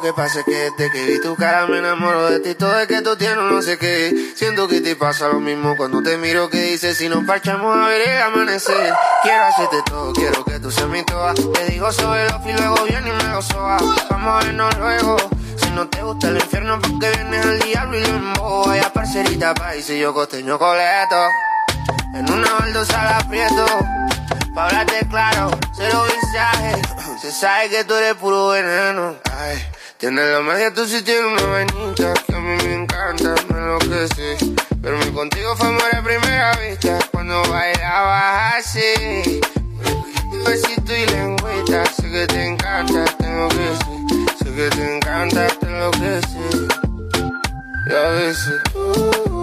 que pasa es que desde que vi tu cara me enamoro de ti. Todo es que tú tienes no sé qué. Siento que te pasa lo mismo cuando te miro. Que dices si nos parchamos a ver el amanecer. Quiero hacerte todo, quiero que tú seas mi toa. Te digo sobre los y luego viene y me lo soba. Vamos a vernos luego. Si no te gusta el infierno porque vienes al diablo y lo embobo. Vaya parcerita país y yo costeño coleto. En una baldosa la aprieto. Pa' hablarte claro, cero visaje. Se sabe que tú eres puro veneno. Ay, tienes la magia, tú sí tienes una vainita que a mí me encanta, me enloquece. Pero mi contigo fue amor a primera vista. Cuando bailabas así, besito y lengüita. Sé que te encanta, tengo que ser. Sé que te encanta, te enloquece. Y a veces